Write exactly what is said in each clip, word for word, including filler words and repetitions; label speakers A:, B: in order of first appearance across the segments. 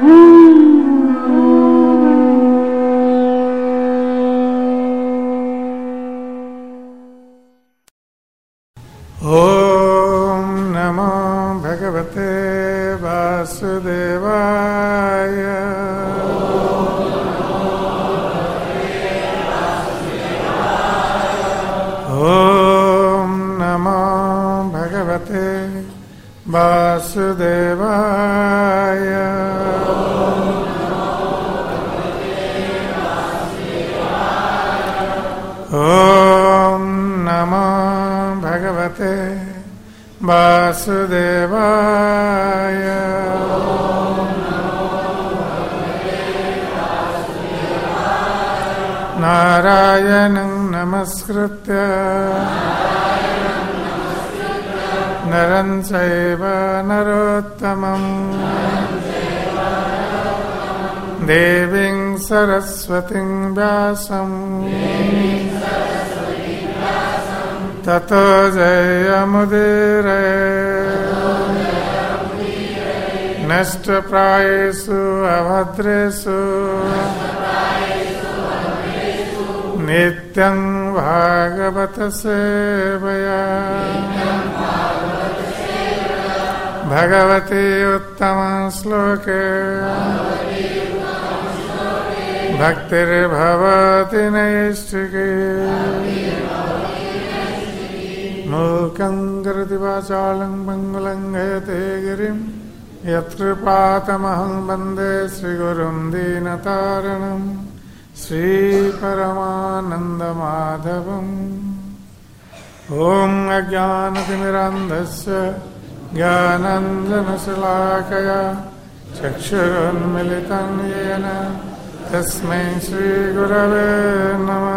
A: ओम नमो भगवते वासुदेवाय। ओम नमो भगवते वासुदेवाय। ओम नमो भगवते वासुदेवाय। नारायणं नमस्कृत्य नरं चैव नरोत्तमं देवीं सरस्वतीं व्यासं ततो जयमुदीरये। नष्टप्रायेषु अभद्रेषु नित्यं भागवत सेवया। भगवती उत्तम श्लोके भक्तिर्भवति नैष्ठिकी। मूकं करोति वाचालं पङ्गुलं लङ्घयते गिरिं यत्कृपातमहं वन्दे श्रीगुरुं दीनतारिणं श्रीपरमानन्दमाधवम्। ॐ अज्ञानतिमिरान्धस्य ज्ञानाञ्जनशलाकया चक्षुरुन्मिलितं येन तस्मै श्रीगुरवे नमः।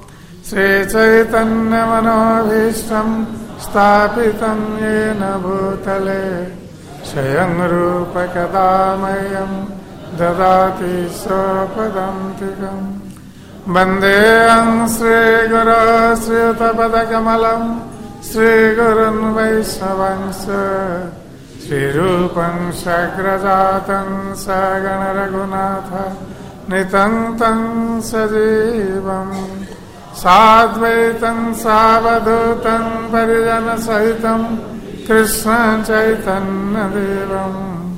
A: श्रीचैतन्यमनोभीष्टं स्थापितं येन भूतले स्वयं रूप कदा मह्यं ददाति स्वपदान्तिकम्। वन्देऽहं श्रीगुरो श्रीयुतपदकमलं श्रीगुरुन् वैष्णवंश। श्रीरूपं साग्रजातं सगणरघुनाथ नितं तं सजीवम्। साद्वैतं सावधूतं परिजनसहितं कृष्ण चैतन्यदेवं।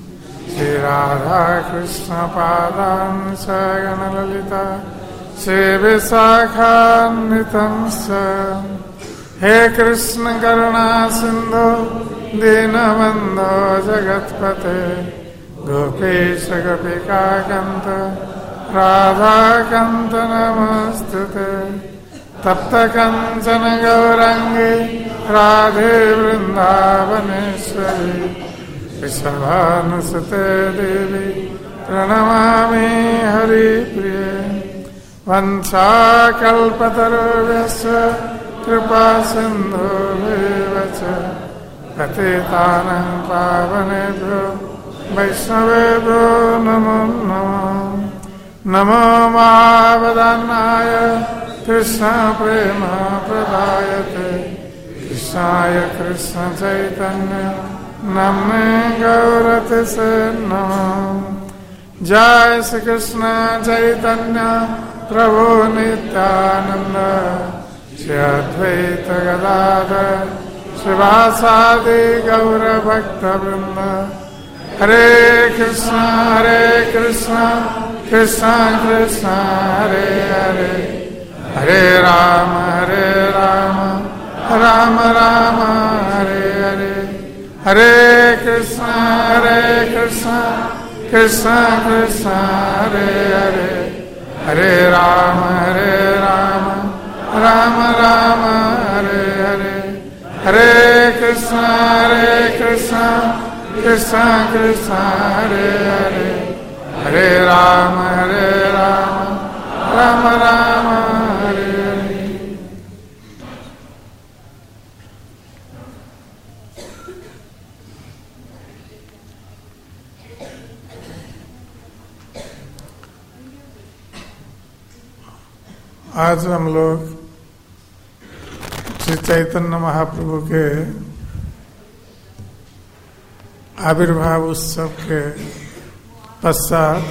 A: श्रीराधाकृष्णपादान् सगणललिता श्रीविशाखान्वितं च। हे कृष्ण करुणा सिन्धो दीनबन्धो जगत्पते गोपीश गोपिकाकान्त राधाकान्त नमोऽस्तुते। तप्त कंचन गौरांगी राधे वृंदावनेश्वरी वृषभानुसुते देवी प्रणमामि हरिप्रिये। वंशाकल्पतरुभ्यश्च कृपा सिन्धुभ्येव च पतितानां पावनेभ्यो वैष्णवेभ्यो नमो नमः। नमो महावदनाय कृष्ण प्रेम प्रदायते कृष्णाय कृष्ण चैतन्य नमः गौरतिसे नमः। जय श्री कृष्ण चैतन्य प्रभु नित्यानंद श्री अद्वैत गदाधर श्रीवासादि गौर भक्त वृंद। हरे कृष्ण हरे कृष्ण कृष्ण कृष्ण हरे हरे हरे राम हरे राम राम राम हरे हरे। हरे कृष्ण हरे कृष्ण कृष्ण कृष्ण हरे हरे हरे राम हरे राम राम राम हरे हरे। हरे कृष्ण हरे कृष्ण कृष्ण कृष्ण हरे हरे हरे राम हरे राम राम राम हरे हरे। आज हम लोग श्री चैतन्य महाप्रभु के आविर्भाव उत्सव के पश्चात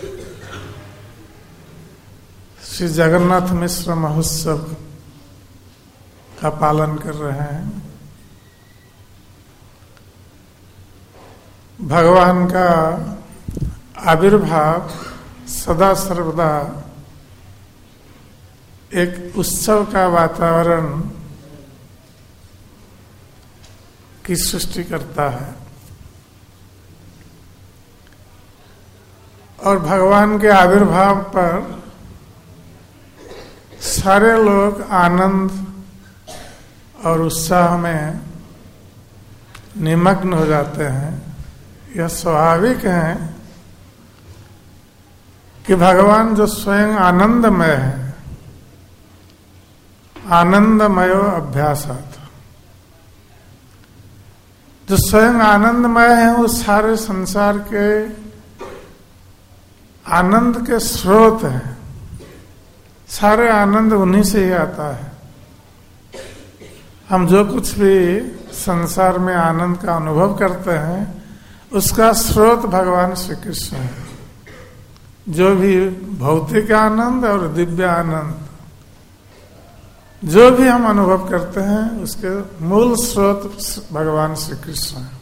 A: श्री जगन्नाथ मिश्र महोत्सव का पालन कर रहे हैं। भगवान का आविर्भाव सदा सर्वदा एक उत्सव का वातावरण की सृष्टि करता है और भगवान के आविर्भाव पर सारे लोग आनंद और उत्साह में निमग्न हो जाते हैं। यह स्वाभाविक है कि भगवान जो स्वयं आनंदमय है, आनंदमयो अभ्यासात्, जो स्वयं आनंदमय है वो सारे संसार के आनंद के स्रोत हैं। सारे आनंद उन्हीं से ही आता है। हम जो कुछ भी संसार में आनंद का अनुभव करते हैं उसका स्रोत भगवान श्री कृष्ण है। जो भी भौतिक आनंद और दिव्य आनंद जो भी हम अनुभव करते हैं उसके मूल स्रोत भगवान श्री कृष्ण है।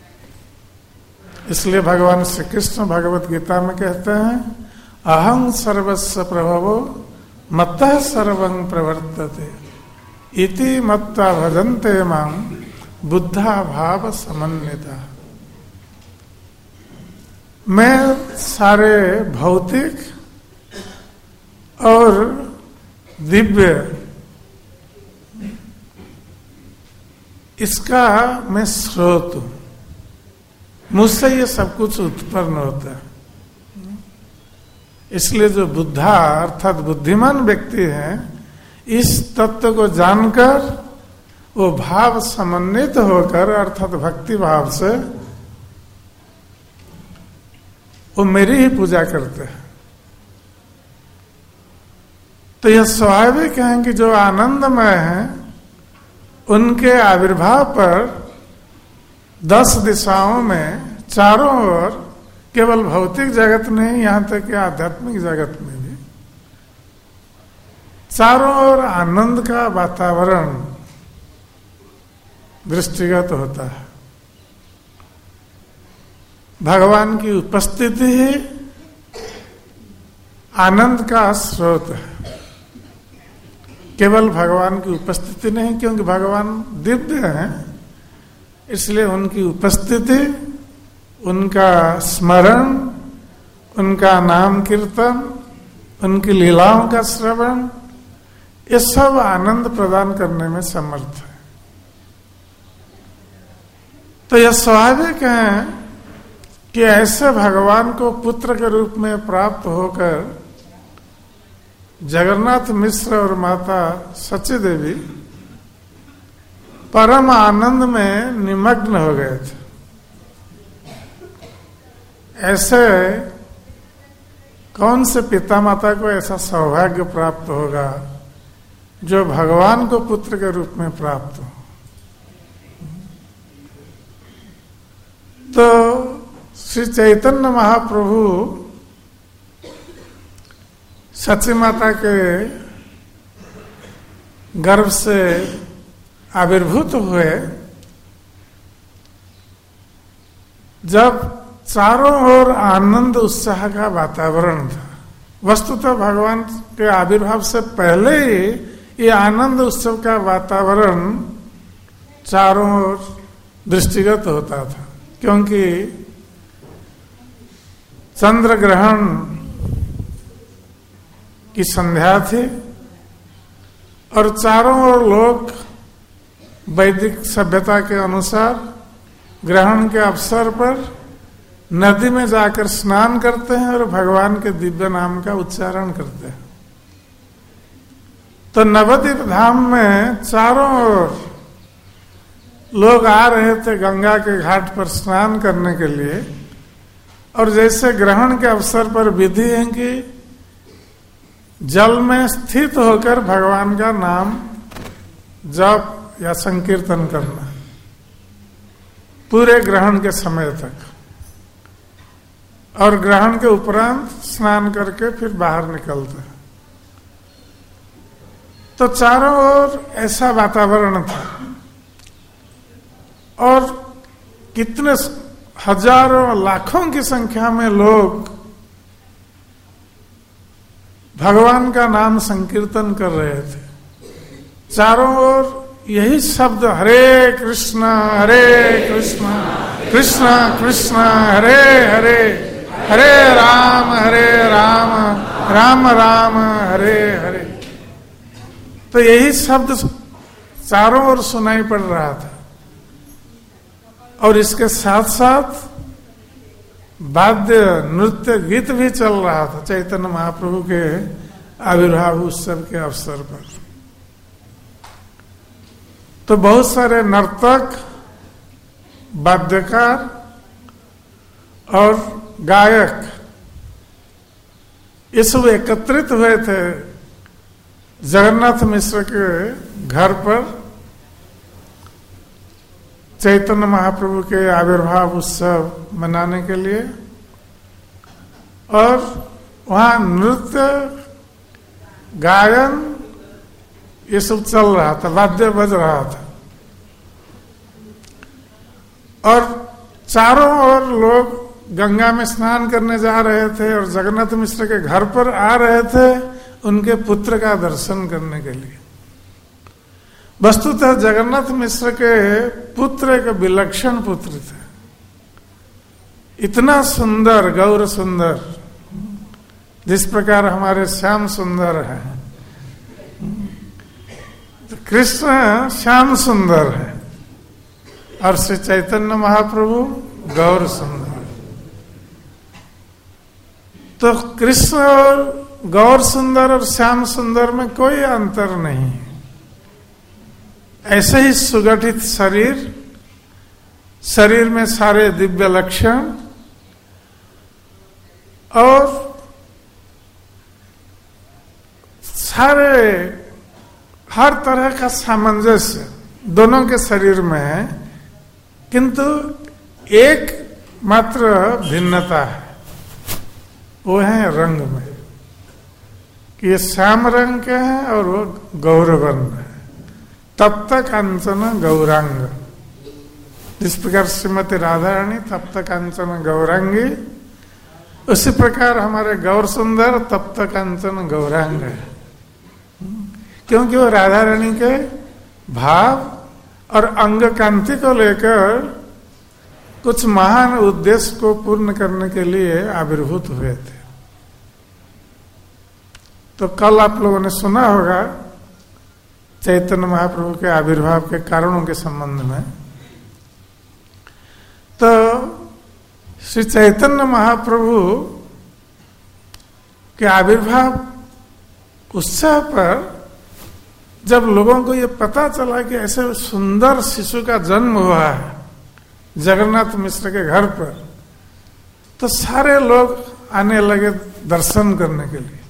A: इसलिए भगवान श्री कृष्ण भगवत गीता में कहते हैं, अहं सर्वस्य प्रभवो मत्तः सर्वं प्रवर्तते इति मत्वा भजन्ते मां बुद्धा भाव समन्विता। मैं सारे भौतिक और दिव्य इसका मैं स्रोत हूं, मुझसे ये सब कुछ उत्पन्न होता है। इसलिए जो बुद्धा अर्थात बुद्धिमान व्यक्ति है, इस तत्व को जानकर वो भाव समन्वित होकर अर्थात भक्ति भाव से वो मेरी ही पूजा करते हैं। तो यह स्वाभाविक है कि जो आनंदमय है उनके आविर्भाव पर दस दिशाओं में चारों ओर, केवल भौतिक जगत नहीं यहाँ तक कि आध्यात्मिक जगत में भी चारों ओर आनंद का वातावरण दृष्टिगत होता है। भगवान की उपस्थिति ही आनंद का स्रोत है। केवल भगवान की उपस्थिति नहीं, क्योंकि भगवान दिव्य हैं, इसलिए उनकी उपस्थिति, उनका स्मरण, उनका नाम कीर्तन, उनकी लीलाओं का श्रवण, ये सब आनंद प्रदान करने में समर्थ है। तो यह स्वाभाविक है कि ऐसे भगवान को पुत्र के रूप में प्राप्त होकर जगन्नाथ मिश्र और माता सची देवी परम आनंद में निमग्न हो गए थे। ऐसे कौन से पिता माता को ऐसा सौभाग्य प्राप्त होगा जो भगवान को पुत्र के रूप में प्राप्त हो। तो श्री चैतन्य महाप्रभु सची माता के गर्भ से आविर्भूत हुए। जब चारों ओर आनंद उत्साह का वातावरण था, वस्तुतः भगवान के आविर्भाव से पहले ही ये आनंद उत्सव का वातावरण चारों ओर दृष्टिगत होता था, क्योंकि चंद्र ग्रहण की संध्या थी और चारों ओर लोग वैदिक सभ्यता के अनुसार ग्रहण के अवसर पर नदी में जाकर स्नान करते हैं और भगवान के दिव्य नाम का उच्चारण करते हैं। तो नवद्वीप धाम में चारों ओर लोग आ रहे थे गंगा के घाट पर स्नान करने के लिए, और जैसे ग्रहण के अवसर पर विधि है कि जल में स्थित होकर भगवान का नाम जप या संकीर्तन करना पूरे ग्रहण के समय तक। और ग्रहण के उपरांत स्नान करके फिर बाहर निकलते। तो चारों ओर ऐसा वातावरण था और कितने हजारों लाखों की संख्या में लोग भगवान का नाम संकीर्तन कर रहे थे। चारों ओर यही शब्द हरे कृष्णा हरे कृष्णा कृष्णा कृष्णा हरे हरे हरे राम हरे राम राम राम हरे हरे। तो यही शब्द चारों ओर सुनाई पड़ रहा था और इसके साथ साथ वाद्य नृत्य गीत भी चल रहा था चैतन्य महाप्रभु के आविर्भाव उत्सव के अवसर पर। तो बहुत सारे नर्तक, वाद्यकार और गायक ये सब एकत्रित हुए थे जगन्नाथ मिश्र के घर पर चैतन्य महाप्रभु के आविर्भाव उत्सव मनाने के लिए। और वहां नृत्य, गायन ये सब चल रहा था, वाद्य बज रहा था और चारों ओर लोग गंगा में स्नान करने जा रहे थे और जगन्नाथ मिश्र के घर पर आ रहे थे उनके पुत्र का दर्शन करने के लिए। वस्तुतः जगन्नाथ मिश्र के पुत्र एक विलक्षण पुत्र थे, इतना सुंदर, गौर सुंदर, जिस प्रकार हमारे श्याम सुंदर है। तो कृष्ण श्याम सुंदर है और श्री चैतन्य महाप्रभु गौर सुंदर। तो कृष्ण और गौर सुंदर और श्याम सुंदर में कोई अंतर नहीं है। ऐसे ही सुगठित शरीर, शरीर में सारे दिव्य लक्षण और सारे हर तरह का सामंजस्य दोनों के शरीर में है, किंतु एक मात्र भिन्नता है, वो है रंग में कि ये श्याम रंग के हैं और वो गौरवर्ण है। तप्त कांचन गौरांग, जिस प्रकार श्रीमती राधा रानी तप्त कांचन गौरांगी, उसी प्रकार हमारे गौर सुंदर तप्त कांचन गौरांग है, क्योंकि वो राधा रानी के भाव और अंग कांति को लेकर कुछ महान उद्देश्य को पूर्ण करने के लिए आविर्भूत हुए थे। तो कल आप लोगों ने सुना होगा चैतन्य महाप्रभु के आविर्भाव के कारणों के संबंध में। तो श्री चैतन्य महाप्रभु के आविर्भाव उत्सव पर जब लोगों को ये पता चला कि ऐसे सुंदर शिशु का जन्म हुआ है जगन्नाथ मिश्र के घर पर, तो सारे लोग आने लगे दर्शन करने के लिए।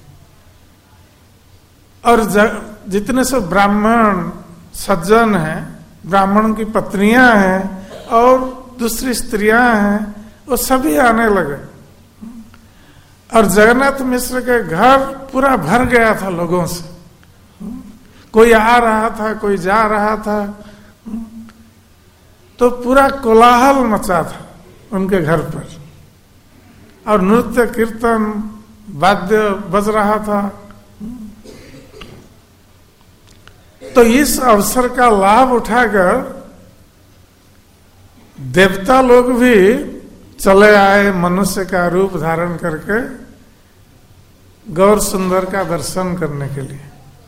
A: और जितने सब ब्राह्मण सज्जन हैं, ब्राह्मणों की पत्नियां हैं और दूसरी स्त्रियां हैं, वो सभी आने लगे और जगन्नाथ मिश्र के घर पूरा भर गया था लोगों से। कोई आ रहा था, कोई जा रहा था, तो पूरा कोलाहल मचा था उनके घर पर और नृत्य कीर्तन वाद्य बज रहा था। तो इस अवसर का लाभ उठाकर देवता लोग भी चले आए मनुष्य का रूप धारण करके गौर सुंदर का दर्शन करने के लिए।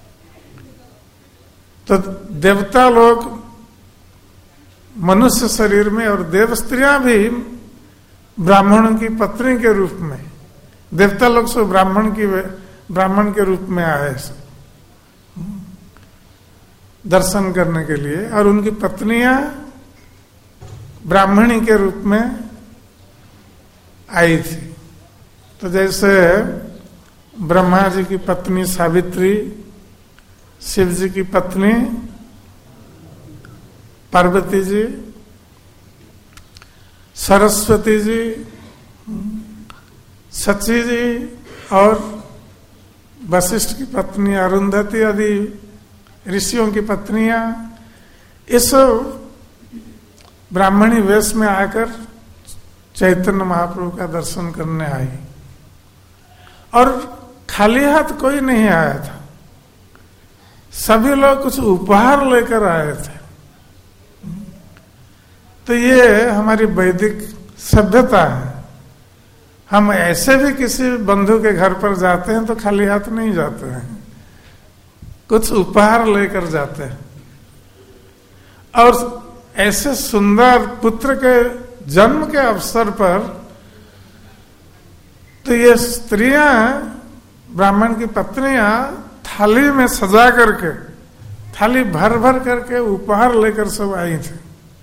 A: तो देवता लोग मनुष्य शरीर में और देव स्त्रियां भी ब्राह्मणों की पत्नी के रूप में, देवता लोग सो ब्राह्मण की ब्राह्मण के रूप में आए दर्शन करने के लिए और उनकी पत्नियां ब्राह्मणी के रूप में आई थी। तो जैसे ब्रह्मा जी की पत्नी सावित्री, शिव जी की पत्नी पार्वती जी, सरस्वती जी, सची जी और वशिष्ठ की पत्नी अरुंधति आदि ऋषियों की पत्नियां इस ब्राह्मणी वेश में आकर चैतन्य महाप्रभु का दर्शन करने आई, और खाली हाथ कोई नहीं आया था, सभी लोग कुछ उपहार लेकर आए थे। तो ये हमारी वैदिक सभ्यता है। हम ऐसे भी किसी बंधु के घर पर जाते हैं तो खाली हाथ नहीं जाते हैं, कुछ उपहार लेकर जाते हैं। और ऐसे सुंदर पुत्र के जन्म के अवसर पर तो ये स्त्रियां, ब्राह्मण की पत्नियां थाली में सजा करके, थाली भर भर करके उपहार लेकर सब आई थी।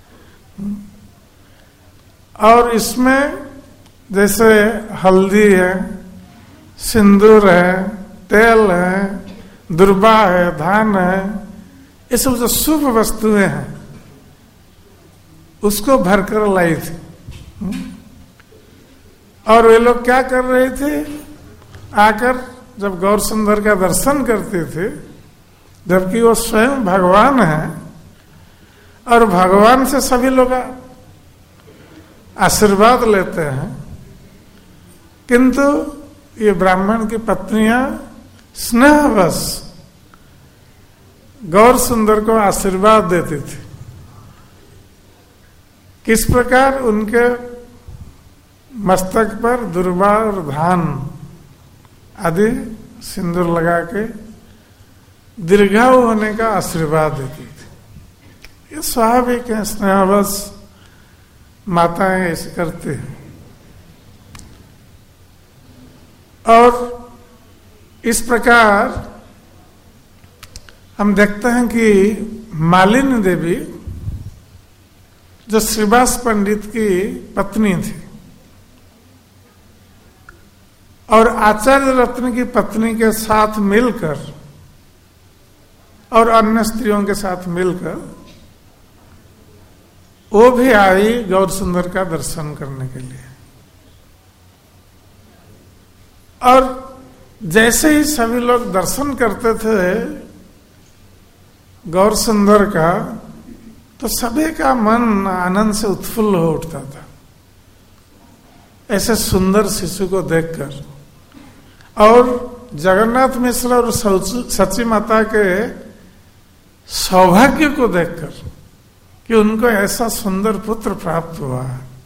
A: और इसमें जैसे हल्दी है, सिंदूर है, तेल है, दुर्बा है, धान है, ये सब जो शुभ वस्तुएं हैं उसको भरकर लाई थी। और वे लोग क्या कर रहे थे, आकर जब गौर सुंदर का दर्शन करते थे, जबकि वो स्वयं भगवान है और भगवान से सभी लोग आशीर्वाद लेते हैं, किंतु ये ब्राह्मण की पत्नियां स्नेहवश गौर सुंदर को आशीर्वाद देती थी। किस प्रकार, उनके मस्तक पर दुर्बा और धान आदि सिंदूर लगा के दीर्घायु होने का आशीर्वाद देती थी। ये स्वाभाविक है, स्नेहवश माताएं ऐसे करती हैं। और इस प्रकार हम देखते हैं कि मालिनी देवी जो श्रीवास पंडित की पत्नी थी और आचार्य रत्न की पत्नी के साथ मिलकर और अन्य स्त्रियों के साथ मिलकर वो भी आई गौर सुंदर का दर्शन करने के लिए। और जैसे ही सभी लोग दर्शन करते थे गौर सुंदर का, तो सभी का मन आनंद से उत्फुल्ल हो उठता था ऐसे सुंदर शिशु को देखकर। और जगन्नाथ मिश्र और सची माता के सौभाग्य को देखकर कि उनको ऐसा सुंदर पुत्र प्राप्त हुआ।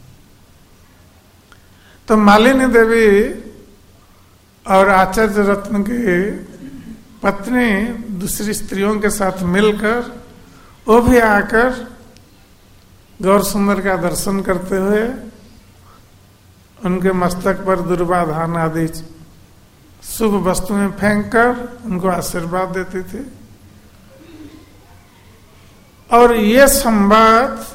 A: तो मालिनी देवी और आचार्य रत्न की पत्नी दूसरी स्त्रियों के साथ मिलकर वो भी आकर गौर सुंदर का दर्शन करते हुए उनके मस्तक पर दुर्बा धान आदि शुभ वस्तुएं फेंक कर उनको आशीर्वाद देती थी। और ये संवाद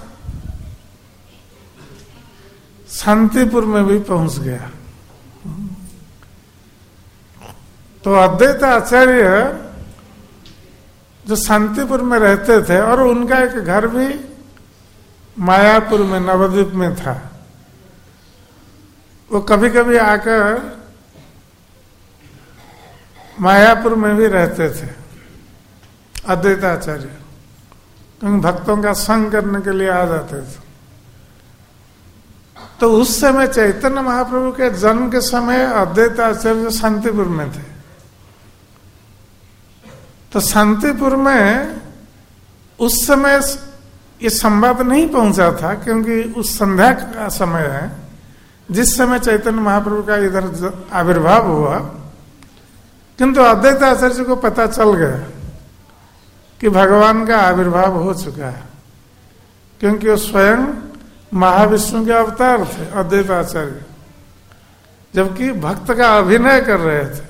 A: शांतिपुर में भी पहुंच गया। तो अद्वैत आचार्य जो शांतिपुर में रहते थे और उनका एक घर भी मायापुर में नवद्वीप में था, वो कभी कभी आकर मायापुर में भी रहते थे अद्वैत आचार्य, क्योंकि भक्तों का संग करने के लिए आ जाते थे। तो उस समय चैतन्य महाप्रभु के जन्म के समय अद्वैत आचार्य शांतिपुर में थे। तो शांतिपुर में उस समय ये संवाद नहीं पहुंचा था, क्योंकि उस संध्या का समय है जिस समय चैतन्य महाप्रभु का इधर आविर्भाव हुआ। किंतु अद्वैत आचार्य को पता चल गया कि भगवान का आविर्भाव हो चुका है, क्योंकि वो स्वयं महाविष्णु के अवतार थे अद्वैत आचार्य, जबकि भक्त का अभिनय कर रहे थे।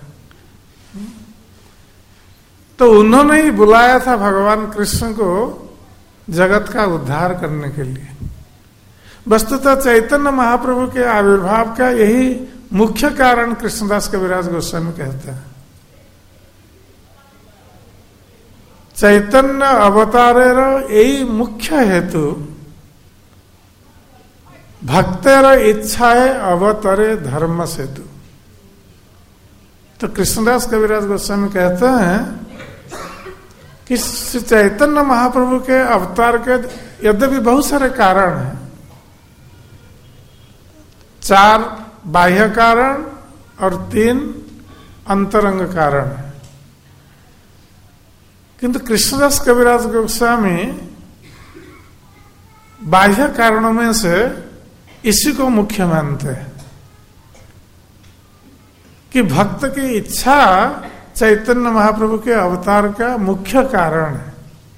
A: तो उन्होंने ही बुलाया था भगवान कृष्ण को जगत का उद्धार करने के लिए। वस्तुतः चैतन्य महाप्रभु के आविर्भाव का यही मुख्य कारण कृष्णदास कविराज गोस्वामी कहते हैं। चैतन्य अवतारेर यही मुख्य हेतु भक्तेर इच्छाए अवतरे धर्म सेतु। तो कृष्णदास कविराज गोस्वामी कहते हैं कि श्री चैतन्य महाप्रभु के अवतार के यद्यपि बहुत सारे कारण हैं, चार बाह्य कारण और तीन अंतरंग कारण है, किंतु कृष्णदास कविराज गोस्वामी बाह्य कारणों में से इसी को मुख्य मानते हैं कि भक्त की इच्छा चैतन्य महाप्रभु के अवतार का मुख्य कारण है।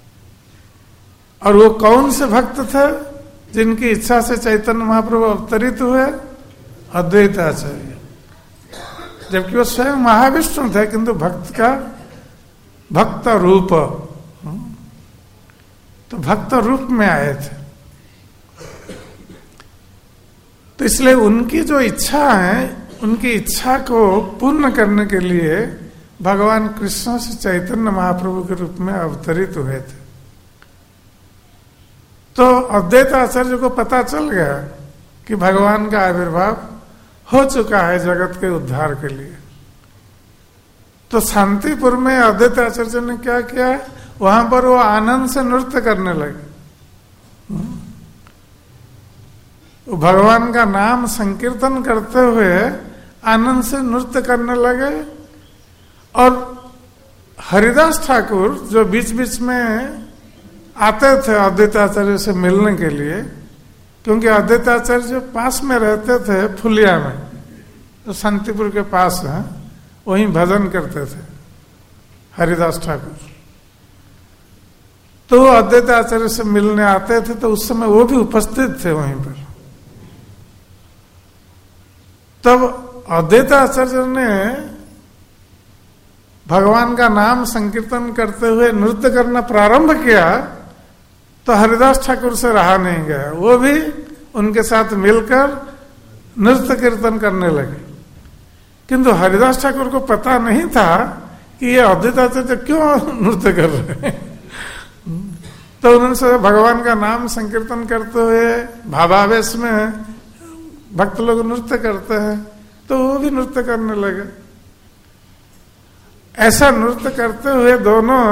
A: और वो कौन से भक्त थे जिनकी इच्छा से चैतन्य महाप्रभु अवतरित हुए? अद्वैत आचार्य, जबकि वो स्वयं महाविष्णु थे, किंतु भक्त का भक्त रूप, तो भक्त रूप में आए थे। तो इसलिए उनकी जो इच्छा है, उनकी इच्छा को पूर्ण करने के लिए भगवान कृष्ण से चैतन्य महाप्रभु के रूप में अवतरित हुए थे। तो अद्वैत आचार्य को पता चल गया कि भगवान का आविर्भाव हो चुका है जगत के उद्धार के लिए। तो शांतिपुर में अद्वैत आचार्य ने क्या किया, वहां पर वो आनंद से नृत्य करने लगे, भगवान का नाम संकीर्तन करते हुए आनंद से नृत्य करने लगे। और हरिदास ठाकुर जो बीच बीच में आते थे अद्वैत आचार्य से मिलने के लिए, क्योंकि अद्वैत आचार्य पास में रहते थे फुलिया में, तो शांतिपुर के पास है, वहीं भजन करते थे हरिदास ठाकुर। तो अद्वैत आचार्य से मिलने आते थे, तो उस समय वो भी उपस्थित थे वहीं पर। तब अद्वैत आचार्य ने भगवान का नाम संकीर्तन करते हुए नृत्य करना प्रारंभ किया, तो हरिदास ठाकुर से रहा नहीं गया, वो भी उनके साथ मिलकर नृत्य कीर्तन करने लगे। किंतु हरिदास ठाकुर को पता नहीं था कि ये अद्वैत आचार्य क्यों नृत्य कर रहे हैं। तो उन्होंने भगवान का नाम संकीर्तन करते हुए भावावेश में भक्त लोग नृत्य करते हैं, तो वो भी नृत्य करने लगे। ऐसा नृत्य करते हुए दोनों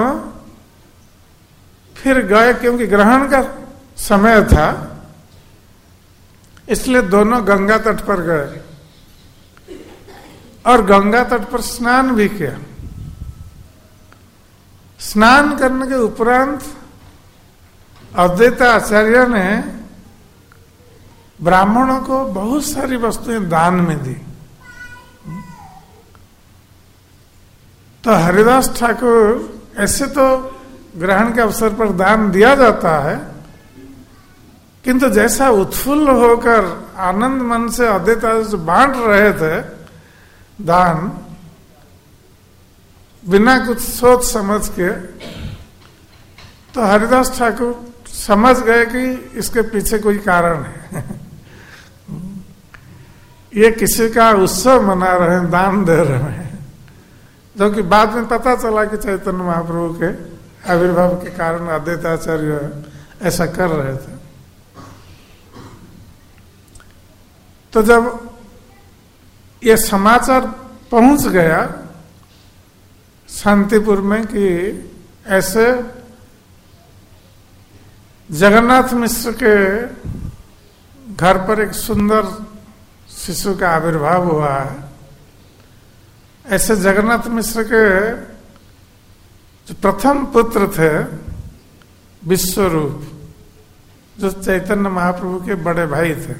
A: फिर गए, क्योंकि ग्रहण का समय था, इसलिए दोनों गंगा तट पर गए और गंगा तट पर स्नान भी किया। स्नान करने के उपरांत अद्वैत आचार्य ने ब्राह्मणों को बहुत सारी वस्तुएं दान में दी। तो हरिदास ठाकुर, ऐसे तो ग्रहण के अवसर पर दान दिया जाता है, किंतु जैसा उत्फुल्ल होकर आनंद मन से अद्वैत आचार्य बांट रहे थे दान, बिना कुछ सोच समझ के, तो हरिदास ठाकुर समझ गए कि इसके पीछे कोई कारण है। ये किसी का उत्सव मना रहे हैं, दान दे रहे हैं, जो कि बाद में पता चला कि चैतन्य महाप्रभु के आविर्भाव के कारण अद्वैत आचार्य ऐसा कर रहे थे। तो जब ये समाचार पहुंच गया शांतिपुर में कि ऐसे जगन्नाथ मिश्र के घर पर एक सुंदर शिशु का आविर्भाव हुआ है, ऐसे जगन्नाथ मिश्र के जो प्रथम पुत्र थे विश्वरूप, जो चैतन्य महाप्रभु के बड़े भाई थे,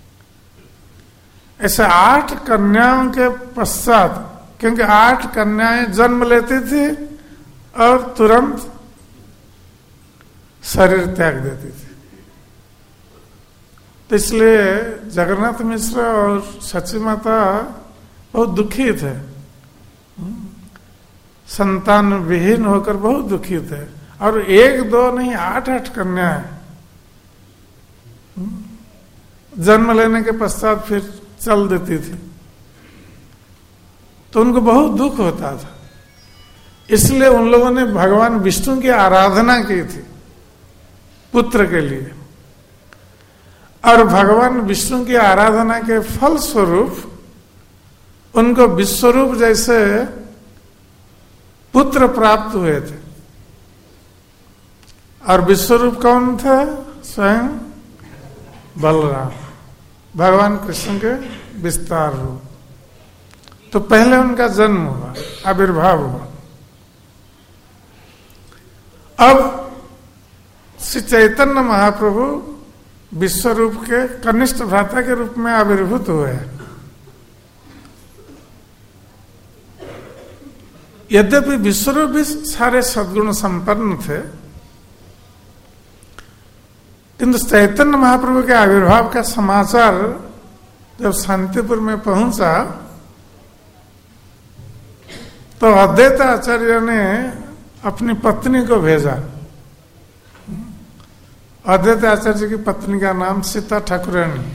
A: ऐसे आठ कन्याओं के पश्चात, क्योंकि आठ कन्याएं जन्म लेती थी और तुरंत शरीर त्याग देती थी, तो इसलिए जगन्नाथ मिश्र और सची माता बहुत दुखी थे, संतान विहीन होकर बहुत दुखी थे। और एक दो नहीं, आठ आठ कन्याएं जन्म लेने के पश्चात फिर चल देती थी, तो उनको बहुत दुख होता था। इसलिए उन लोगों ने भगवान विष्णु की आराधना की थी पुत्र के लिए, और भगवान विष्णु की आराधना के फल स्वरूप उनको विश्वरूप जैसे पुत्र प्राप्त हुए थे। और विश्वरूप कौन थे? स्वयं बलराम, भगवान कृष्ण के विस्तार रूप। तो पहले उनका जन्म हुआ, आविर्भाव हुआ। अब श्री चैतन्य महाप्रभु विश्वरूप के कनिष्ठ भ्राता के रूप में आविर्भूत हुए हैं। यद्यपि विश्वरूप भी सारे सद्गुण संपन्न थे, किंतु चैतन्य महाप्रभु के आविर्भाव का समाचार जब शांतिपुर में पहुंचा तो अद्वैत आचार्य ने अपनी पत्नी को भेजा। अद्वैत आचार्य की पत्नी का नाम सीता ठाकुरानी।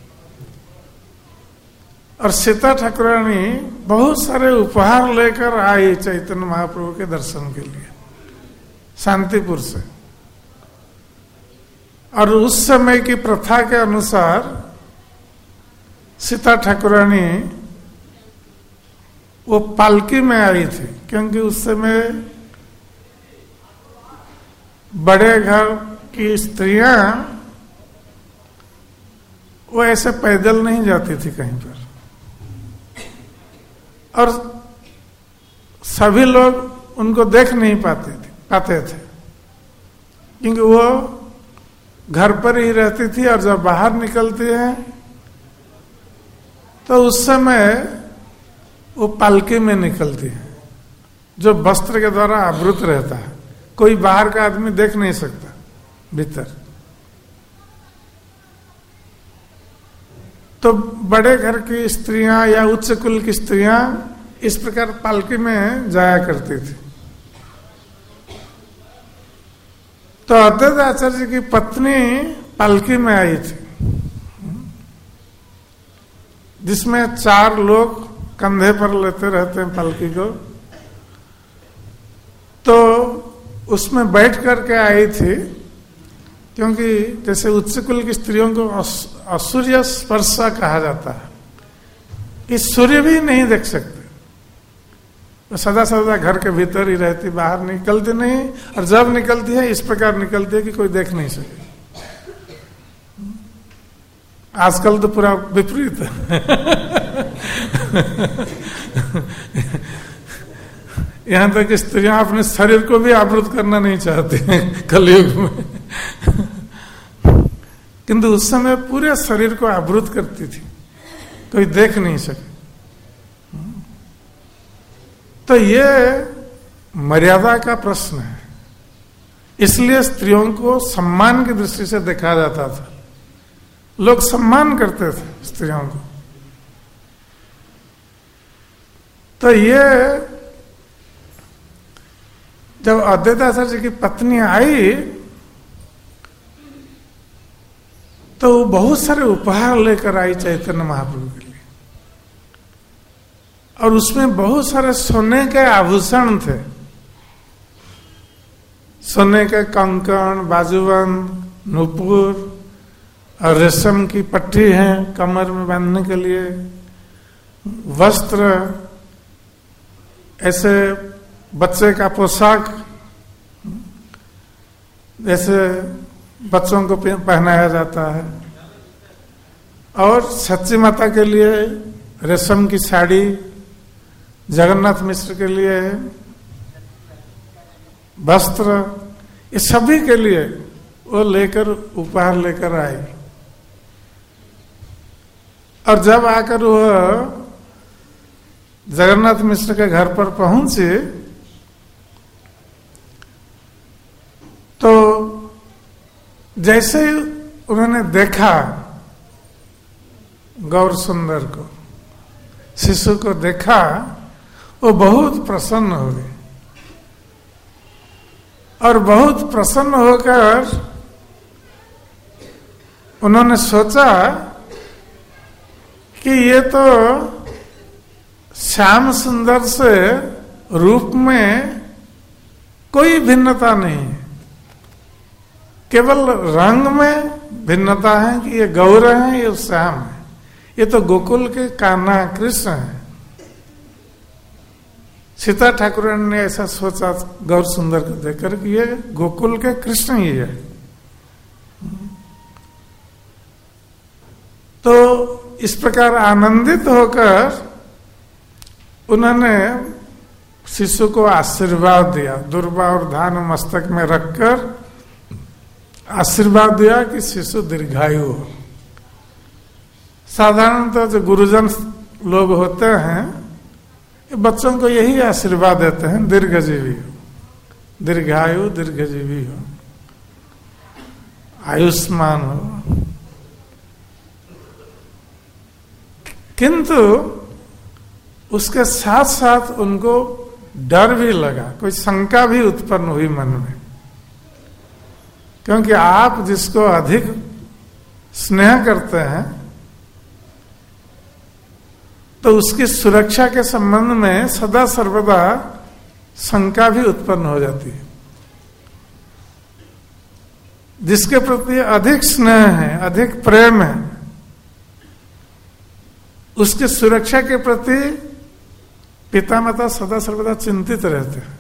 A: और सीता ठाकुरानी बहुत सारे उपहार लेकर आई चैतन्य महाप्रभु के दर्शन के लिए शांतिपुर से। और उस समय की प्रथा के अनुसार सीता ठाकुरानी वो पालकी में आई थी, क्योंकि उस समय बड़े घर की स्त्रियां वो ऐसे पैदल नहीं जाती थी कहीं पर, और सभी लोग उनको देख नहीं पाते थे पाते थे क्योंकि वो घर पर ही रहती थी। और जब बाहर निकलती है तो उस समय वो पालकी में निकलती है, जो वस्त्र के द्वारा आवृत रहता है, कोई बाहर का आदमी देख नहीं सकता भीतर। तो बड़े घर की स्त्रियां या उच्च कुल की स्त्रियां इस प्रकार पालकी में जाया करती थी। तो अद्वैत आचार्य की पत्नी पालकी में आई थी, जिसमें चार लोग कंधे पर लेते रहते हैं पालकी को। तो उसमें बैठ करके आई थी, क्योंकि जैसे उच्च कुल की स्त्रियों को असूर्य स्पर्शा कहा जाता है, कि सूर्य भी नहीं देख सकते, तो सदा सदा घर के भीतर ही रहती, बाहर निकलती नहीं। और जब निकलती है इस प्रकार निकलती है कि कोई देख नहीं सके। आजकल तो पूरा विपरीत है। यहां तक कि स्त्रियां अपने शरीर को भी आवृत करना नहीं चाहती हैं कलयुग में। किंतु उस समय पूरे शरीर को आवृत करती थी, कोई देख नहीं सके। तो ये मर्यादा का प्रश्न है, इसलिए स्त्रियों को सम्मान की दृष्टि से देखा जाता था। लोग सम्मान करते थे स्त्रियों को। तो ये जब अद्वैत आचार्य की पत्नी आई तो वो बहुत सारे उपहार लेकर आई चैतन्य महाप्रभु के लिए, और उसमें बहुत सारे सोने के आभूषण थे। सोने के कंकण, बाजूबंद, नुपुर और रेशम की पट्टी है कमर में बांधने के लिए, वस्त्र, ऐसे बच्चे का पोशाक जैसे बच्चों को पहनाया जाता है, और सच्ची माता के लिए रेशम की साड़ी, जगन्नाथ मिश्र के लिए वस्त्र, ये सभी के लिए वो लेकर उपहार लेकर आई। और जब आकर वो जगन्नाथ मिश्र के घर पर पहुंचे तो जैसे ही उन्होंने देखा गौर सुंदर को, शिशु को देखा, वो बहुत प्रसन्न हो गए। और बहुत प्रसन्न होकर उन्होंने सोचा कि ये तो श्याम सुंदर से रूप में कोई भिन्नता नहीं है, केवल रंग में भिन्नता है कि ये गौर है, ये श्याम है। ये तो गोकुल के कान्हा कृष्ण है। सीता ठाकुरानी ने ऐसा सोचा गौर सुंदर को देखकर कि ये गोकुल के कृष्ण ही है। तो इस प्रकार आनंदित होकर उन्होंने शिशु को आशीर्वाद दिया, दुर्वा और धान मस्तक में रखकर आशीर्वाद दिया कि शिशु दीर्घायु हो। साधारणतः जो गुरुजन लोग होते हैं ये बच्चों को यही आशीर्वाद देते हैं, दीर्घजीवी हो, दीर्घायु, दीर्घजीवी हो, आयुष्मान हो। किंतु उसके साथ साथ उनको डर भी लगा, कोई शंका भी उत्पन्न हुई मन में, क्योंकि आप जिसको अधिक स्नेह करते हैं तो उसकी सुरक्षा के संबंध में सदा सर्वदा शंका भी उत्पन्न हो जाती है। जिसके प्रति अधिक स्नेह है, अधिक प्रेम है, उसकी सुरक्षा के प्रति पिता माता सदा सर्वदा चिंतित रहते हैं।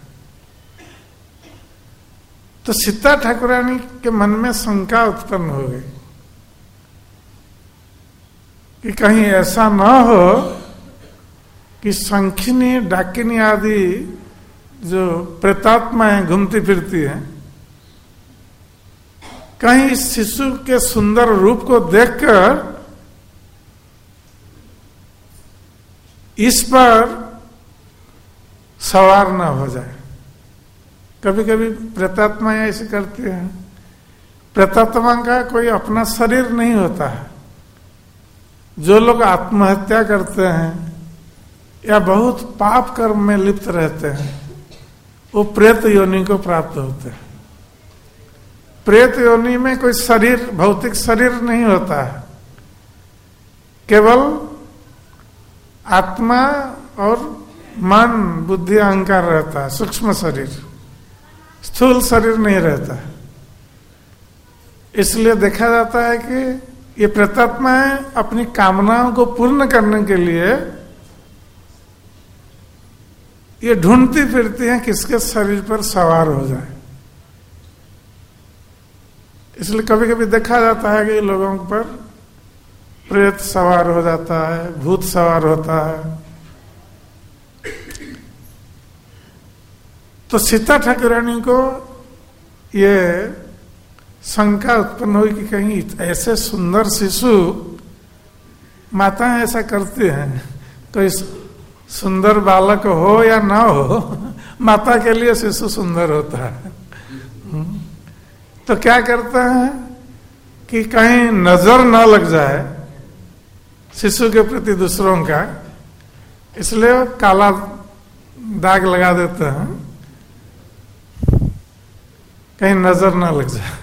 A: तो सीता ठाकुरानी के मन में शंका उत्पन्न हो गई कि कहीं ऐसा न हो कि शंखिनी, डाकिनी आदि जो प्रेतात्माएं घूमती फिरती हैं, कहीं इस शिशु के सुंदर रूप को देखकर इस पर सवार न हो जाए। कभी कभी प्रेतात्माएं ऐसे करती हैं। प्रेतात्मा का कोई अपना शरीर नहीं होता है। जो लोग आत्महत्या करते हैं या बहुत पाप कर्म में लिप्त रहते हैं वो प्रेत योनि को प्राप्त होते हैं। प्रेत योनि में कोई शरीर, भौतिक शरीर नहीं होता है, केवल आत्मा और मन, बुद्धि, अहंकार रहता है, सूक्ष्म शरीर, स्थूल शरीर नहीं रहता है। इसलिए देखा जाता है कि ये प्रेतात्माएं अपनी कामनाओं को पूर्ण करने के लिए ये ढूंढती फिरती हैं किसके शरीर पर सवार हो जाए। इसलिए कभी कभी देखा जाता है कि लोगों पर प्रेत सवार हो जाता है, भूत सवार होता है। तो सीता ठाकुरानी को ये शंका उत्पन्न हुई कि कहीं ऐसे सुंदर शिशु, माताएं ऐसा करती हैं, कोई सुंदर बालक हो या ना हो, माता के लिए शिशु सुंदर होता है। तो क्या करता है कि कहीं नजर न लग जाए शिशु के प्रति दूसरों का, इसलिए काला दाग लगा देते हैं, कहीं नजर न लग जाए।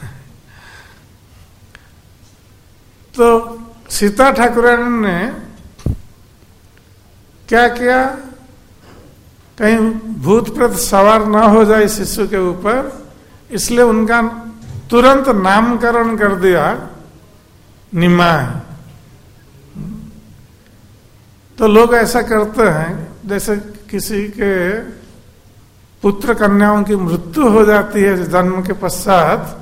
A: तो सीता ठाकुरानी ने क्या किया, कहीं भूत प्रेत सवार न हो जाए शिशु के ऊपर, इसलिए उनका तुरंत नामकरण कर दिया निमाय। तो लोग ऐसा करते हैं, जैसे किसी के पुत्र कन्याओं की मृत्यु हो जाती है जन्म के पश्चात,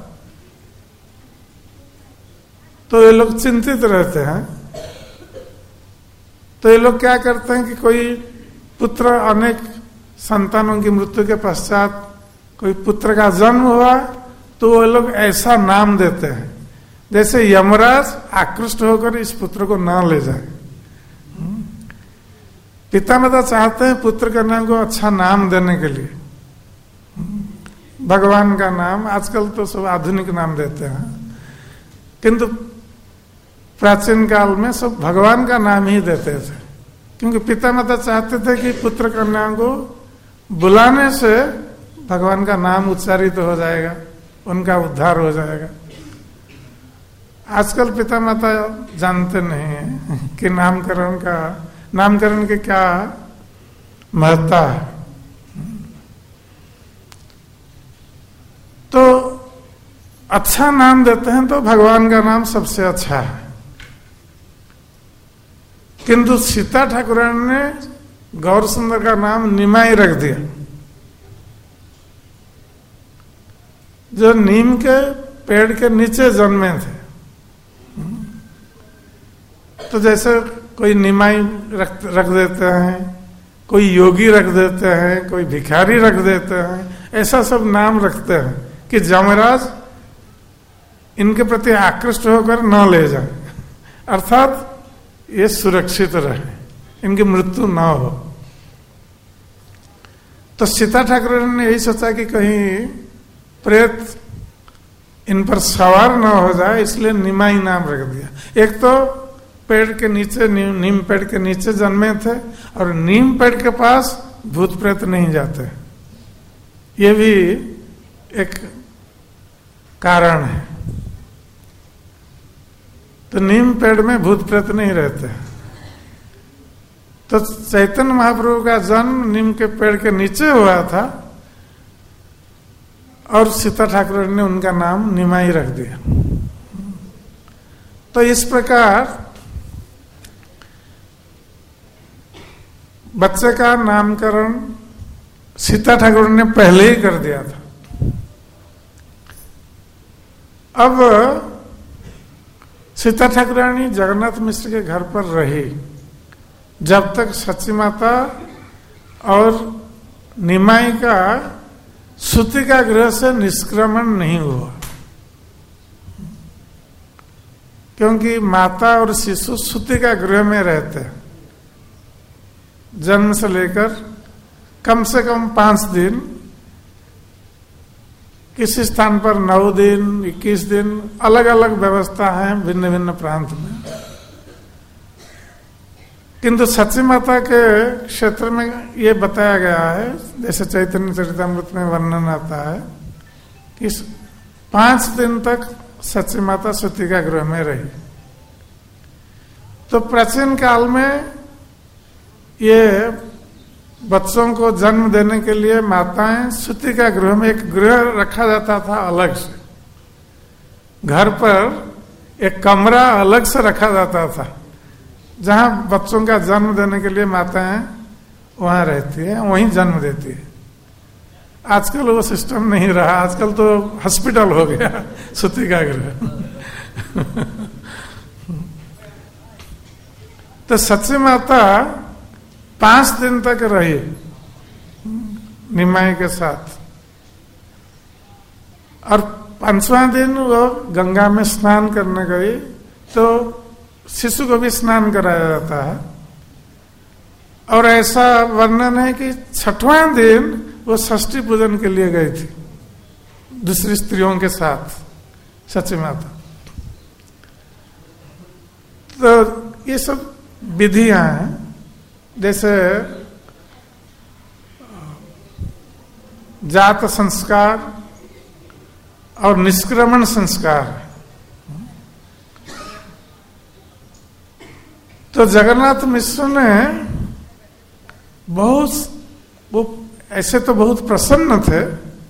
A: तो ये लोग चिंतित रहते हैं। तो ये लोग क्या करते हैं कि कोई पुत्र, अनेक संतानों की मृत्यु के पश्चात कोई पुत्र का जन्म हुआ तो वो लोग ऐसा नाम देते हैं जैसे यमराज आकृष्ट होकर इस पुत्र को ना ले जाए। पिता माता चाहते हैं पुत्र कन्या को अच्छा नाम देने के लिए, भगवान का नाम, आजकल तो सब आधुनिक नाम देते हैं, किंतु प्राचीन काल में सब भगवान का नाम ही देते थे, क्योंकि पिता माता चाहते थे कि पुत्र कन्या को बुलाने से भगवान का नाम उच्चारित तो हो जाएगा, उनका उद्धार हो जाएगा। आजकल पिता माता जानते नहीं है कि नामकरण का नामकरण के क्या महत्ता है। तो अच्छा नाम देते हैं तो भगवान का नाम सबसे अच्छा है। किंतु सीता ठाकुरानी ने गौर सुंदर का नाम निमाई रख दिया, जो नीम के पेड़ के नीचे जन्मे थे। तो जैसे कोई निमाई रख रख देते हैं, कोई योगी रख देते हैं, कोई भिखारी रख देते हैं, ऐसा सब नाम रखते हैं कि जमराज इनके प्रति आकृष्ट होकर न ले जाए, अर्थात ये सुरक्षित रहे, इनकी मृत्यु न हो। तो सीता ठाकुर ने यही सोचा कि कहीं प्रेत इन पर सवार न हो जाए, इसलिए निमाई नाम रख दिया। एक तो पेड़ के नीचे, नीम, नीम पेड़ के नीचे जन्मे थे, और नीम पेड़ के पास भूत प्रेत नहीं जाते, ये भी एक कारण है। तो नीम पेड़ में भूत प्रेत नहीं रहते। तो चैतन्य महाप्रभु का जन्म नीम के पेड़ के नीचे हुआ था, और सीता ठाकुर ने उनका नाम निमाई रख दिया। तो इस प्रकार बच्चे का नामकरण सीता ठाकुर ने पहले ही कर दिया था। अब सीता ठाकुरानी जगन्नाथ मिश्र के घर पर रही जब तक सची माता और निमाई का सूतिका गृह से निष्क्रमण नहीं हुआ, क्योंकि माता और शिशु सूतिका गृह में रहते हैं। जन्म से लेकर कम से कम पांच दिन, किसी स्थान पर नौ दिन, इक्कीस दिन, अलग अलग व्यवस्था है भिन्न भिन्न प्रांत में। किंतु सच्ची माता के क्षेत्र में ये बताया गया है, जैसे चैतन्य चरितामृत में वर्णन आता है कि पांच दिन तक सच्ची माता सूतिका गृह में रही। तो प्राचीन काल में ये बच्चों को जन्म देने के लिए माताएं सूतिका गृह में एक गृह रखा जाता था, अलग से घर पर एक कमरा अलग से रखा जाता था, जहां बच्चों का जन्म देने के लिए माताएं वहां रहती है, वहीं जन्म देती है। आजकल वो सिस्टम नहीं रहा, आजकल तो हॉस्पिटल हो गया सूतिका गृह। तो सच्ची माता पांच दिन तक रही निमाई के साथ, और पांचवा दिन वो गंगा में स्नान करने गई, तो शिशु को भी स्नान कराया जाता है। और ऐसा वर्णन है कि छठवां दिन वो षष्ठी पूजन के लिए गई थी दूसरी स्त्रियों के साथ सच्ची माता। तो ये सब विधियां हैं, जैसे जात संस्कार और निष्क्रमण संस्कार। तो जगन्नाथ मिश्र ने बहुत, वो ऐसे तो बहुत प्रसन्न थे,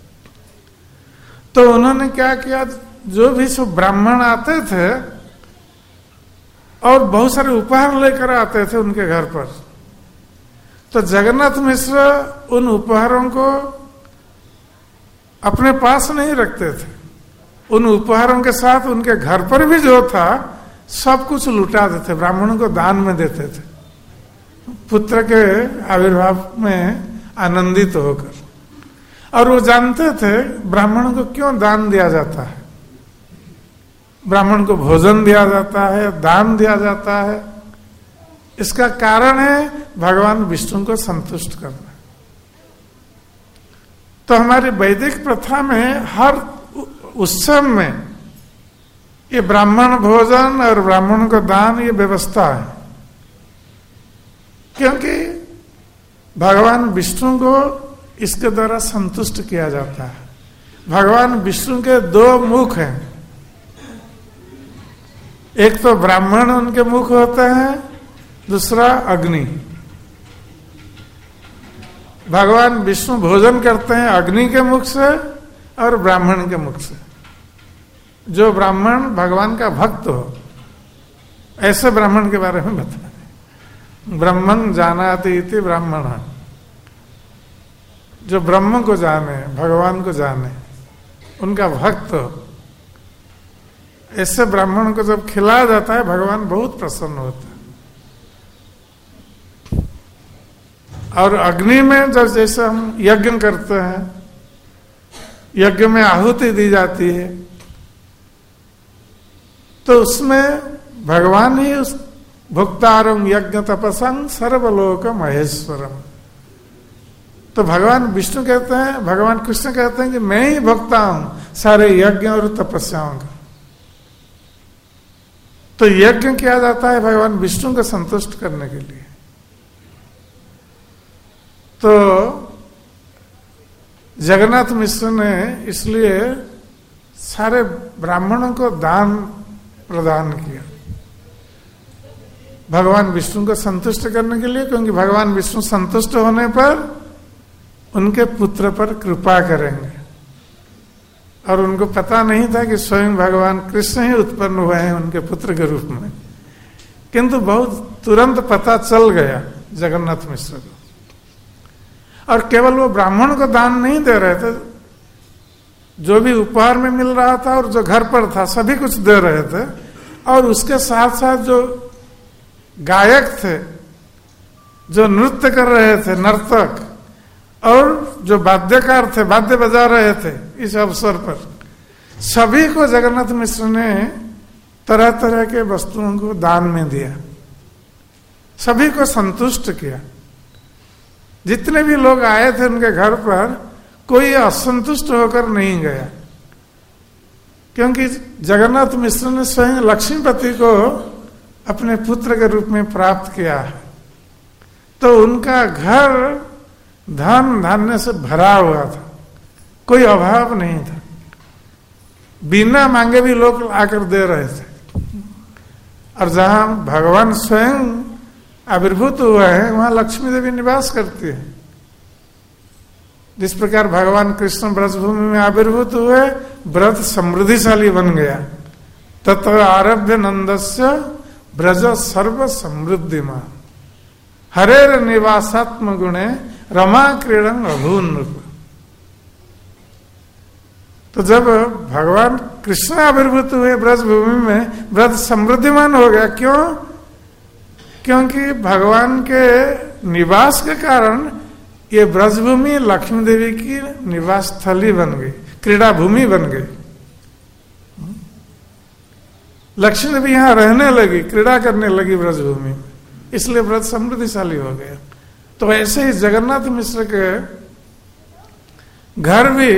A: तो उन्होंने क्या किया, जो भी सब ब्राह्मण आते थे और बहुत सारे उपहार लेकर आते थे उनके घर पर, तो जगन्नाथ मिश्र उन उपहारों को अपने पास नहीं रखते थे। उन उपहारों के साथ उनके घर पर भी जो था सब कुछ लुटा देते, ब्राह्मणों को दान में देते थे, पुत्र के आविर्भाव में आनंदित होकर। और वो जानते थे ब्राह्मणों को क्यों दान दिया जाता है, ब्राह्मण को भोजन दिया जाता है, दान दिया जाता है। इसका कारण है भगवान विष्णु को संतुष्ट करना। तो हमारी वैदिक प्रथा में हर उत्सव में ये ब्राह्मण भोजन और ब्राह्मण को दान, ये व्यवस्था है, क्योंकि भगवान विष्णु को इसके द्वारा संतुष्ट किया जाता है। भगवान विष्णु के दो मुख हैं, एक तो ब्राह्मण उनके मुख होते हैं, दूसरा अग्नि। भगवान विष्णु भोजन करते हैं अग्नि के मुख से और ब्राह्मण के मुख से। जो ब्राह्मण भगवान का भक्त हो, ऐसे ब्राह्मण के बारे में बताएं। ब्रह्मं जानाति इति ब्राह्मण, जो ब्रह्म को जाने, भगवान को जाने, उनका भक्त, ऐसे ब्राह्मण को जब खिलाया जाता है भगवान बहुत प्रसन्न होता है। और अग्नि में जब जैसे हम यज्ञ करते हैं, यज्ञ में आहुति दी जाती है, तो उसमें भगवान ही उस भुक्तारम यज्ञ तपसं सर्वलोक महेश्वरम, तो भगवान विष्णु कहते हैं, भगवान कृष्ण कहते हैं कि मैं ही भुक्ता हूं सारे यज्ञ और तपस्याओं का। तो यज्ञ किया जाता है भगवान विष्णु को संतुष्ट करने के लिए। तो जगन्नाथ मिश्र ने इसलिए सारे ब्राह्मणों को दान प्रदान किया भगवान विष्णु को संतुष्ट करने के लिए, क्योंकि भगवान विष्णु संतुष्ट होने पर उनके पुत्र पर कृपा करेंगे। और उनको पता नहीं था कि स्वयं भगवान कृष्ण ही उत्पन्न हुए हैं उनके पुत्र के रूप में, किंतु बहुत तुरंत पता चल गया जगन्नाथ मिश्र को। और केवल वो ब्राह्मण को दान नहीं दे रहे थे, जो भी उपहार में मिल रहा था और जो घर पर था सभी कुछ दे रहे थे। और उसके साथ साथ जो गायक थे, जो नृत्य कर रहे थे नर्तक, और जो वाद्यकार थे वाद्य बजा रहे थे, इस अवसर पर सभी को जगन्नाथ मिश्र ने तरह तरह के वस्तुओं को दान में दिया, सभी को संतुष्ट किया। जितने भी लोग आए थे उनके घर पर कोई असंतुष्ट होकर नहीं गया, क्योंकि जगन्नाथ मिश्र ने स्वयं लक्ष्मीपति को अपने पुत्र के रूप में प्राप्त किया है। तो उनका घर धन धान्य से भरा हुआ था, कोई अभाव नहीं था, बिना मांगे भी लोग आकर दे रहे थे। और जहां भगवान स्वयं आविर्भूत हुआ है वहां लक्ष्मी देवी निवास करती है। जिस प्रकार भगवान कृष्ण ब्रजभूमि में आविर्भूत हुए, ब्रज समृद्धिशाली बन गया। तत्र आरभ्य नंदस्य ब्रज सर्व समृद्धिमान, हरेर निवासात्म गुणे रमा क्रीड़न अभून रूप। तो जब भगवान कृष्ण आविर्भूत हुए ब्रजभूमि में, ब्रज समृद्धिमान हो गया। क्यों? क्योंकि भगवान के निवास के कारण ये ब्रजभूमि लक्ष्मी देवी की निवास स्थली बन गई, क्रीड़ा भूमि बन गई। लक्ष्मी देवी यहां रहने लगी, क्रीड़ा करने लगी ब्रजभूमि में, इसलिए ब्रज समृद्धिशाली हो गया। तो ऐसे ही जगन्नाथ मिश्र के घर भी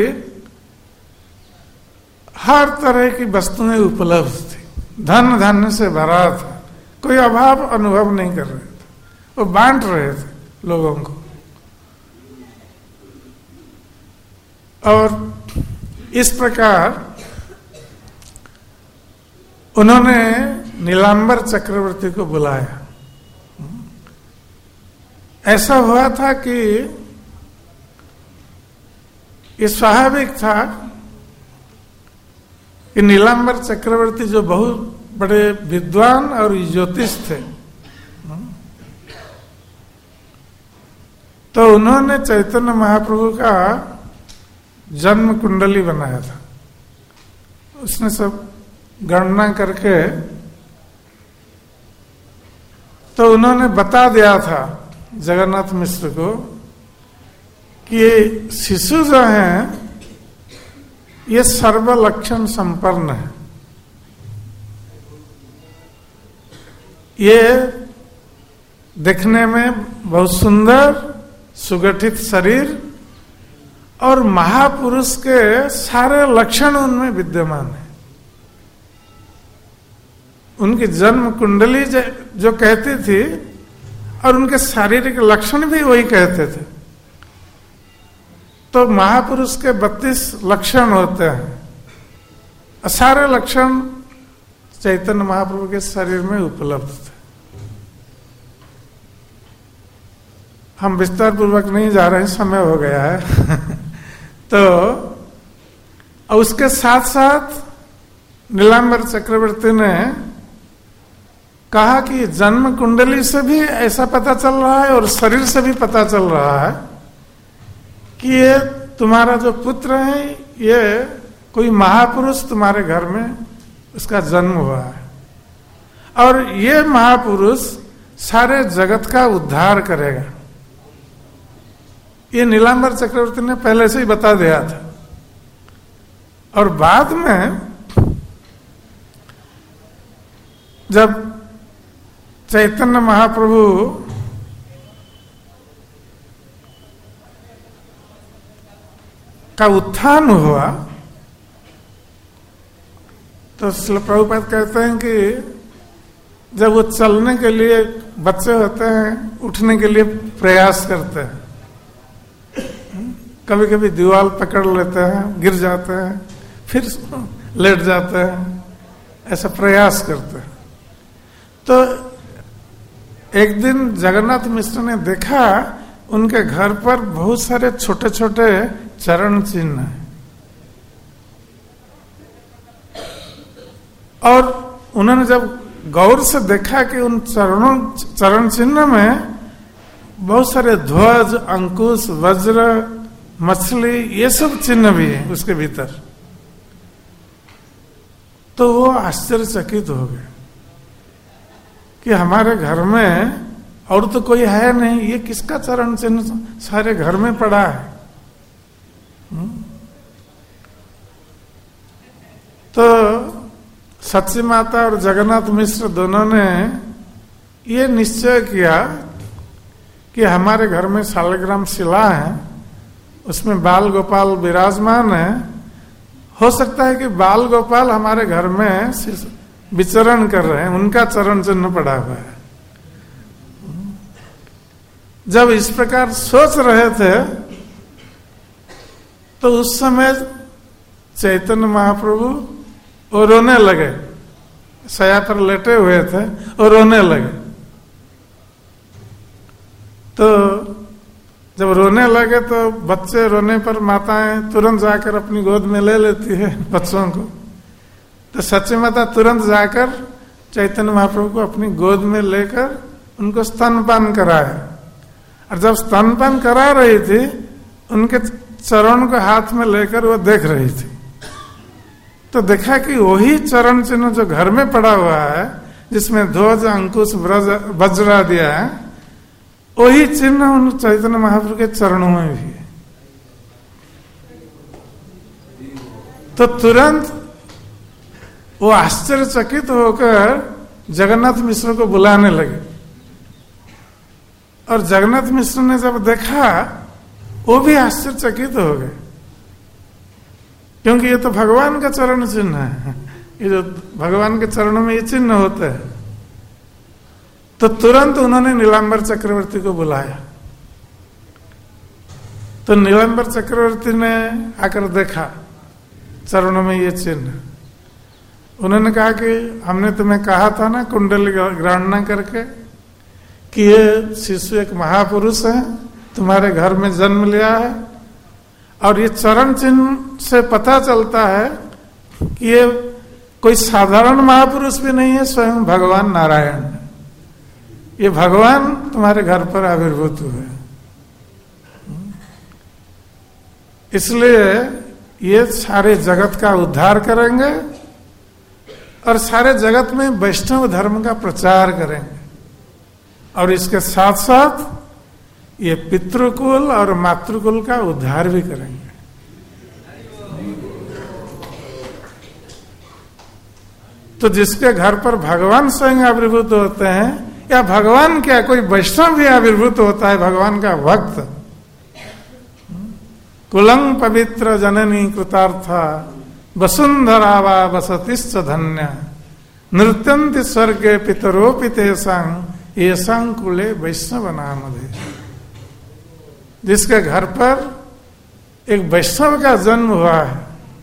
A: हर तरह की वस्तुएं उपलब्ध थी, धन धान्य से भरा था, कोई अभाव अनुभव नहीं कर रहे थे, वो बांट रहे थे लोगों को। और इस प्रकार उन्होंने नीलांबर चक्रवर्ती को बुलाया। ऐसा हुआ था कि ये स्वाभाविक था कि नीलांबर चक्रवर्ती जो बहुत बड़े विद्वान और ज्योतिष थे, तो उन्होंने चैतन्य महाप्रभु का जन्म कुंडली बनाया था। उसने सब गणना करके तो उन्होंने बता दिया था जगन्नाथ मिश्र को कि ये शिशु जो हैं ये सर्व लक्षण संपन्न है, ये देखने में बहुत सुंदर सुगठित शरीर और महापुरुष के सारे लक्षण उनमें विद्यमान है। उनकी जन्म कुंडली जो कहती थी और उनके शारीरिक लक्षण भी वही कहते थे। तो महापुरुष के बत्तीस लक्षण होते हैं, सारे लक्षण चैतन्य महाप्रभु के शरीर में उपलब्ध थे। हम विस्तार पूर्वक नहीं जा रहे हैं, समय हो गया है। तो उसके साथ साथ नीलांबर चक्रवर्ती ने कहा कि जन्म कुंडली से भी ऐसा पता चल रहा है और शरीर से भी पता चल रहा है कि ये तुम्हारा जो पुत्र है, ये कोई महापुरुष तुम्हारे घर में उसका जन्म हुआ है, और ये महापुरुष सारे जगत का उद्धार करेगा। ये नीलांबर चक्रवर्ती ने पहले से ही बता दिया था। और बाद में जब चैतन्य महाप्रभु का उत्थान हुआ तो श्रील प्रभुपाद कहते हैं कि जब वो चलने के लिए, बच्चे होते हैं उठने के लिए प्रयास करते हैं, कभी कभी दीवार पकड़ लेते हैं, गिर जाते हैं, फिर लेट जाते हैं, ऐसा प्रयास करते हैं। तो एक दिन जगन्नाथ मिश्र ने देखा उनके घर पर बहुत सारे छोटे छोटे चरण चिन्ह हैं, और उन्होंने जब गौर से देखा कि उन चरणों चरण चिन्ह में बहुत सारे ध्वज, अंकुश, वज्र, मछली, ये सब चिन्ह भी है उसके भीतर, तो वो आश्चर्यचकित हो गए कि हमारे घर में और तो कोई है नहीं, ये किसका चरण चिन्ह सारे घर में पड़ा है। तो सच्ची माता और जगन्नाथ मिश्र दोनों ने ये निश्चय किया कि हमारे घर में शालिग्राम शिला है, उसमें बाल गोपाल विराजमान है, हो सकता है कि बाल गोपाल हमारे घर में विचरण कर रहे हैं, उनका चरण चिन्ह पड़ा हुआ है। जब इस प्रकार सोच रहे थे तो उस समय चैतन्य महाप्रभु और रोने लगे, सया पर लेटे हुए थे और रोने लगे। तो जब रोने लगे तो बच्चे रोने पर माताएं तुरंत जाकर अपनी गोद में ले लेती है बच्चों को। तो सच्ची माता तुरंत जाकर चैतन्य महाप्रभु को अपनी गोद में लेकर उनको स्तनपान कराया, और जब स्तनपान करा रही थी उनके चरण को हाथ में लेकर वो देख रही थी, तो देखा कि वही चरण चिन्ह जो घर में पड़ा हुआ है, जिसमें ध्वज, अंकुश, वज्र दिया है, वही चिन्ह उन चैतन्य महाप्रभु के चरणों में भी है। तो तुरंत वो आश्चर्यचकित होकर जगन्नाथ मिश्र को बुलाने लगे, और जगन्नाथ मिश्र ने जब देखा वो भी आश्चर्यचकित हो गए, क्योंकि ये तो भगवान का चरण चिन्ह है, ये जो भगवान के चरणों में ये चिन्ह होते हैं। तो तुरंत उन्होंने नीलांबर चक्रवर्ती को बुलाया। तो नीलांबर चक्रवर्ती ने आकर देखा चरणों में ये चिन्ह। उन्होंने कहा कि हमने तुम्हें कहा था ना कुंडली गणना करके कि ये शिशु एक महापुरुष है, तुम्हारे घर में जन्म लिया है, और ये चरण चिन्ह से पता चलता है कि ये कोई साधारण महापुरुष भी नहीं है, स्वयं भगवान नारायण है। ये भगवान तुम्हारे घर पर आविर्भूत हुए, इसलिए ये सारे जगत का उद्धार करेंगे और सारे जगत में वैष्णव धर्म का प्रचार करेंगे, और इसके साथ साथ ये पितृकुल और मातृकुल का उद्धार भी करेंगे। तो जिसके घर पर भगवान स्वयं आविर्भूत होते हैं, या भगवान क्या कोई वैष्णव भी आविर्भूत होता है, भगवान का भक्त, कुलंग पवित्र जननी कृतार्था वसुंधरा वा वसतिश्च धन्य नृत्यंति स्वर्गे पितरोपि तेषां येषां कुले वैष्णव नामधे। जिसके घर पर एक वैष्णव का जन्म हुआ है,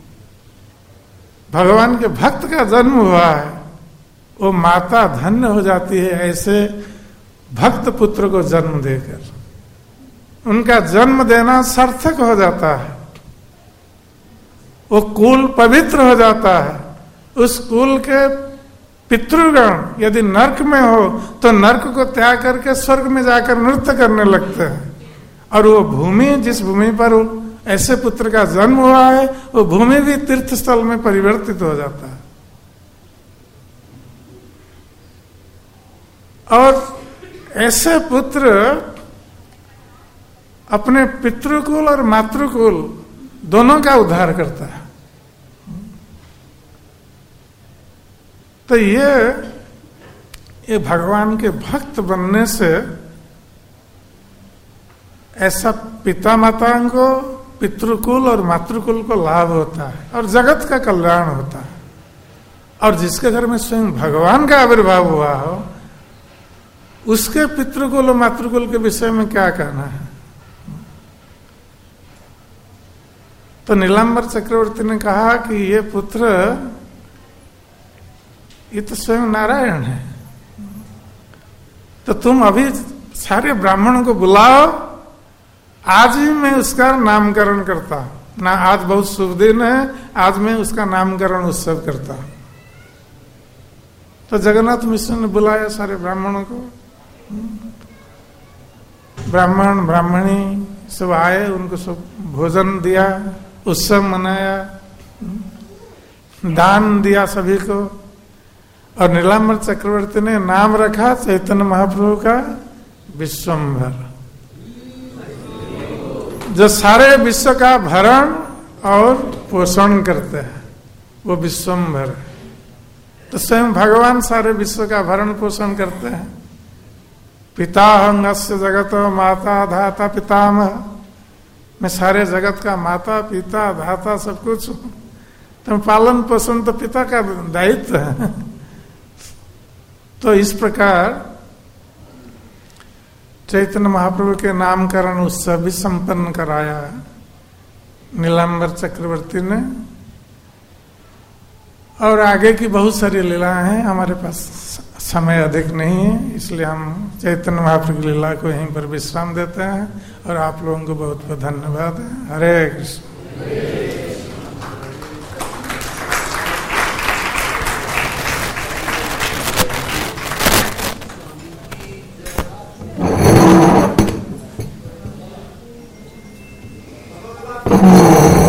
A: भगवान के भक्त का जन्म हुआ है, वो माता धन्य हो जाती है ऐसे भक्त पुत्र को जन्म देकर। उनका जन्म देना सार्थक हो जाता है, वो कुल पवित्र हो जाता है। उस कुल के पितृगण यदि नरक में हो तो नरक को त्याग करके स्वर्ग में जाकर नृत्य करने लगते हैं, और वो भूमि, जिस भूमि पर ऐसे पुत्र का जन्म हुआ है, वो भूमि भी तीर्थ स्थल में परिवर्तित हो जाता है। और ऐसे पुत्र अपने पितृकुल और मातृकुल दोनों का उद्धार करता है। तो ये ये भगवान के भक्त बनने से ऐसा पिता माताओं को, पितृकुल और मातृकुल को लाभ होता है और जगत का कल्याण होता है। और जिसके घर में स्वयं भगवान का आविर्भाव हुआ हो, उसके पितृकुल और मातृकुल के विषय में क्या कहना है। तो नीलांबर चक्रवर्ती ने कहा कि ये पुत्र, ये तो स्वयं नारायण है, तो तुम अभी सारे ब्राह्मणों को बुलाओ, आज ही मैं उसका नामकरण करता हूं ना। आज बहुत शुभ दिन है, आज मैं उसका नामकरण उत्सव करता हूं। तो जगन्नाथ मिश्र ने बुलाया सारे ब्राह्मणों को। ब्राह्मण ब्राह्मणी सब आए, उनको सब भोजन दिया, उत्सव मनाया, दान दिया सभी को। और नीलांबर चक्रवर्ती ने नाम रखा चैतन्य महाप्रभु का विश्वम्भर, जो सारे विश्व का भरण और पोषण करते हैं, वो विश्वम्भर। तो स्वयं भगवान सारे विश्व का भरण पोषण करते हैं। पिता हंगस्य जगत माता धाता पितामह, मैं सारे जगत का माता पिता धाता सब कुछ हूं। तो पालन पोषण तो पिता का दायित्व है। तो इस प्रकार चैतन्य महाप्रभु के नामकरण उत्सव भी संपन्न कराया नीलांबर चक्रवर्ती ने। और आगे की बहुत सारी लीलाएं हैं, हमारे पास समय अधिक नहीं है, इसलिए हम चैतन्य महाप्रभु की लीला को यहीं पर विश्राम देते हैं। और आप लोगों को बहुत बहुत धन्यवाद है। हरे कृष्ण। Oh